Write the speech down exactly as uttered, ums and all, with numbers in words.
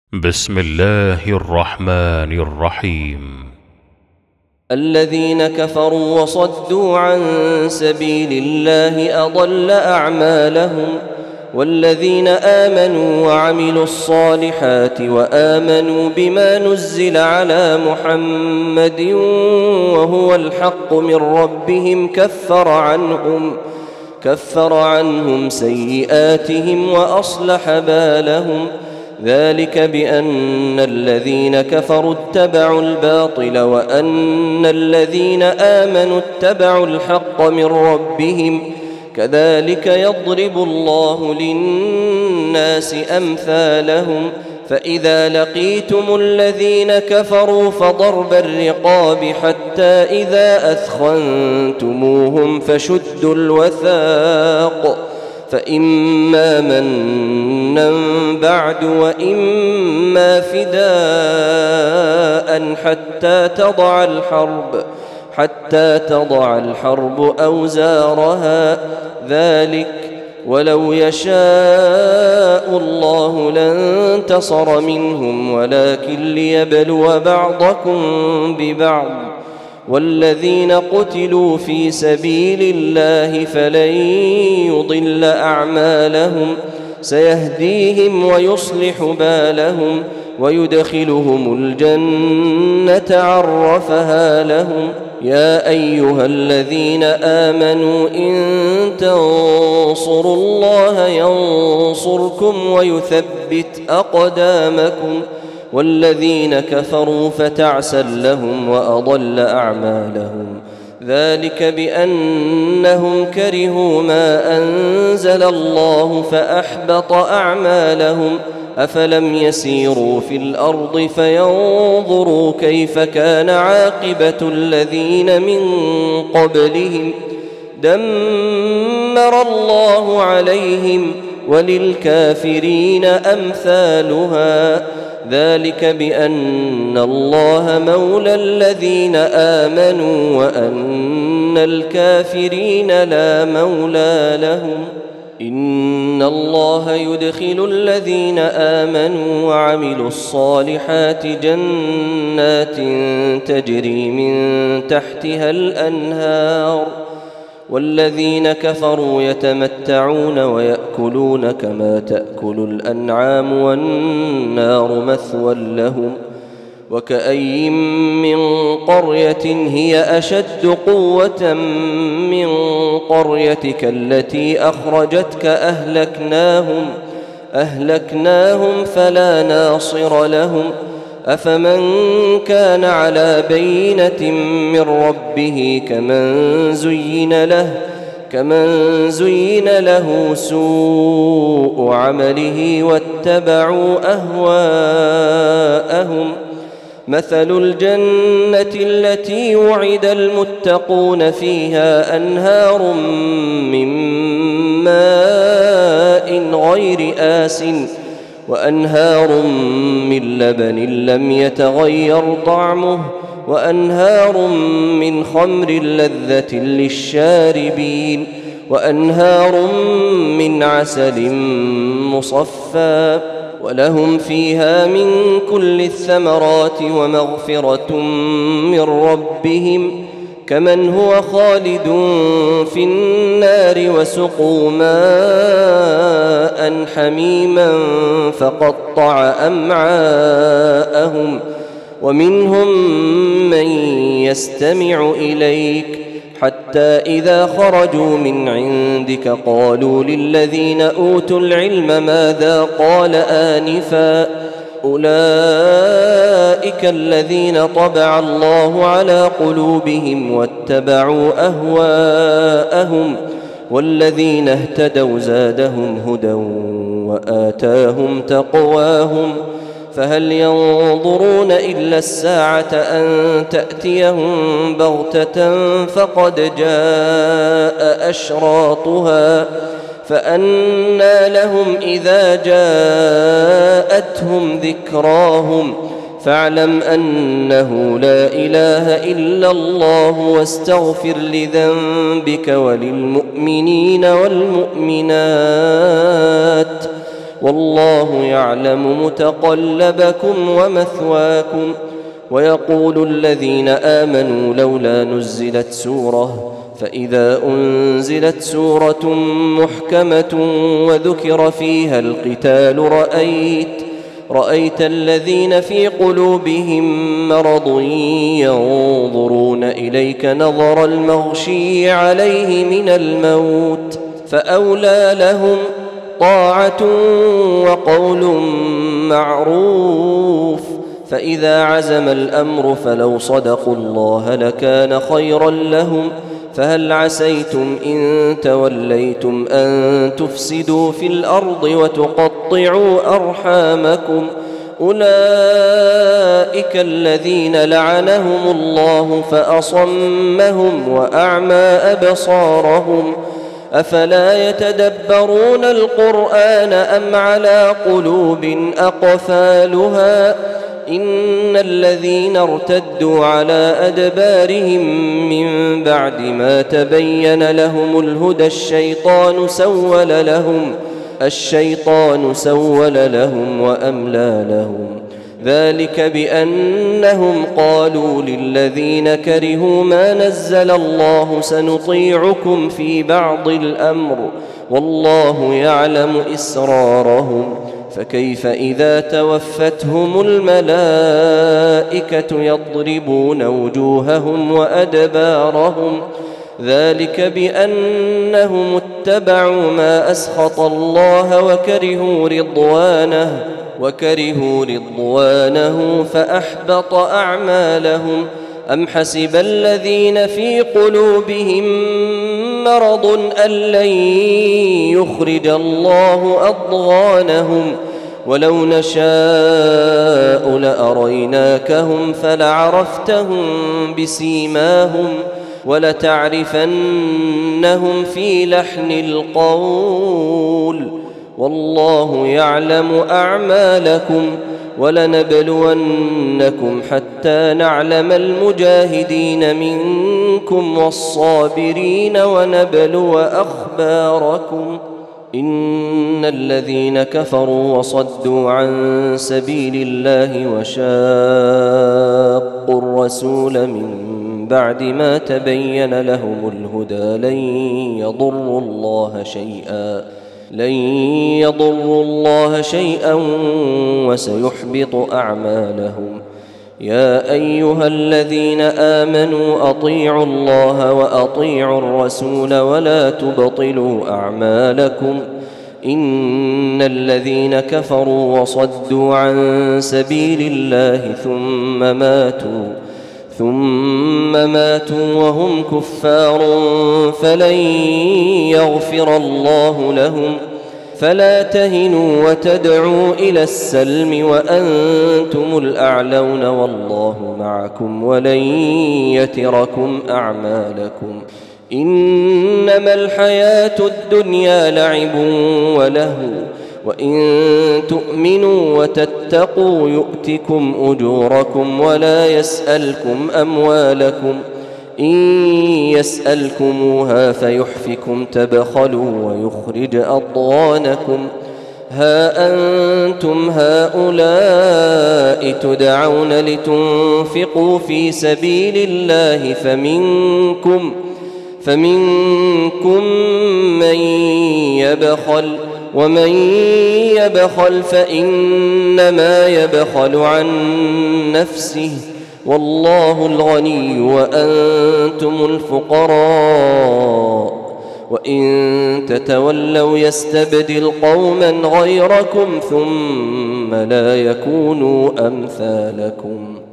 بسم الله الرحمن الرحيم. الذين كفروا وصدوا عن سبيل الله أضل أعمالهم، والذين آمنوا وعملوا الصالحات وآمنوا بما نزل على محمد وهو الحق من ربهم كفر عنهم كفر عنهم سيئاتهم وأصلح بالهم. ذلك بأن الذين كفروا اتبعوا الباطل وأن الذين آمنوا اتبعوا الحق من ربهم، كذلك يضرب الله للناس أمثالهم. فإذا لقيتم الذين كفروا فضرب الرقاب حتى إذا أثخنتموهم فشدوا الوثاق، فإما منا بعد وإما فداء حتى تضع الحرب حتى تضع الحرب أوزارها. ذلك ولو يشاء الله لانتصر منهم ولكن ليبلو بعضكم ببعض. والذين قتلوا في سبيل الله فلن يضل أعمالهم، سيهديهم ويصلح بالهم ويدخلهم الجنة عرفها لهم. يا أيها الذين آمنوا إن تنصروا الله ينصركم ويثبت أقدامكم، والذين كفروا فتعسا لهم وأضل أعمالهم. ذلك بأنهم كرهوا ما أنزل الله فأحبط أعمالهم. أفلم يسيروا في الأرض فينظروا كيف كان عاقبة الذين من قبلهم، دمر الله عليهم وللكافرين أمثالها. ذلك بأن الله مولى الذين آمنوا وأن الكافرين لا مولى لهم. إن الله يدخل الذين آمنوا وعملوا الصالحات جنات تجري من تحتها الأنهار، والذين كفروا يتمتعون ويأكلون كما تأكل الأنعام والنار مثوى لهم. وكأي من قرية هي أشد قوة من قريتك التي أخرجتك أهلكناهم أهلكناهم فلا ناصر لهم. أفمن كان على بينة من ربه كمن زين له كمن زين له سوء عمله واتبعوا أهواءهم. مثل الجنة التي وعد المتقون فيها أنهار من ماء غير آسٍ وأنهار من لبن لم يتغير طعمه وأنهار من خمر لذة للشاربين وأنهار من عسل مصفى، ولهم فيها من كل الثمرات ومغفرة من ربهم، كمن هو خالد في النار وسقوا ماء حميما فقطع أمعاءهم. ومنهم من يستمع إليك حتى إذا خرجوا من عندك قالوا للذين أوتوا العلم ماذا قال آنفا، أولئك الذين طبع الله على قلوبهم واتبعوا أهواءهم، والذين اهتدوا زادهم هدى وآتاهم تقواهم. فهل ينظرون إلا الساعة أن تأتيهم بغتة فقد جاء أشراطها، فأنى لهم إذا جاءتهم ذكراهم. فاعلم أنه لا إله إلا الله واستغفر لذنبك وللمؤمنين والمؤمنات والله يعلم متقلبكم ومثواكم. ويقول الذين آمنوا لولا نزلت سورة، فإذا أنزلت سورة محكمة وذكر فيها القتال رأيت رأيت الذين في قلوبهم مرض ينظرون إليك نظر المغشي عليه من الموت، فأولى لهم طاعة وقول معروف. فإذا عزم الأمر فلو صدقوا الله لكان خيرا لهم. فهل عسيتم إن توليتم أن تفسدوا في الأرض وتقطعوا أرحامكم؟ أولئك الذين لعنهم الله فأصمهم وأعمى أبصارهم. أفلا يتدبرون القرآن أم على قلوب أقفالها؟ إن الذين ارتدوا على أدبارهم من بعد ما تبين لهم الهدى الشيطان سول لهم الشيطان سول لهم وأملى لهم. ذلك بأنهم قالوا للذين كرهوا ما نزل الله سنطيعكم في بعض الأمر والله يعلم إسرارهم. فكيف إذا توفتهم الملائكة يضربون وجوههم وأدبارهم؟ ذلك بأنهم اتبعوا ما أسخط الله وكرهوا رضوانه وكرهوا رضوانه فأحبط أعمالهم. أم حسب الذين في قلوبهم مرض أن لن يخرج الله أضغانهم؟ ولو نشاء لأريناكهم فلعرفتهم بسيماهم ولتعرفنهم في لحن القول والله يعلم أعمالكم. ولنبلونكم حتى نعلم المجاهدين منكم والصابرين ونبلو أخباركم. إن الذين كفروا وصدوا عن سبيل الله وشاقوا الرسول من بعد ما تبين لهم الهدى لن يضروا الله شيئا لن يضروا الله شيئا وسيحبط أعمالهم. يا أيها الذين آمنوا أطيعوا الله وأطيعوا الرسول ولا تبطلوا أعمالكم. إن الذين كفروا وصدوا عن سبيل الله ثم ماتوا ثم ماتوا وهم كفار فلن يغفر الله لهم. فلا تهنوا وتدعوا إلى السلم وأنتم الأعلون والله معكم ولن يتركم أعمالكم. إنما الحياة الدنيا لعب ولهو وإن تؤمنوا وتتقوا يؤتكم أجوركم ولا يسألكم أموالكم. إن يسألكموها فيحفكم تبخلوا ويخرج أضغانكم. ها أنتم هؤلاء تدعون لتنفقوا في سبيل الله فمنكم فمنكم من يبخل ومن يبخل فإنما يبخل عن نفسه والله الغني وأنتم الفقراء. وإن تتولوا يستبدل قوما غيركم ثم لا يكونوا أمثالكم.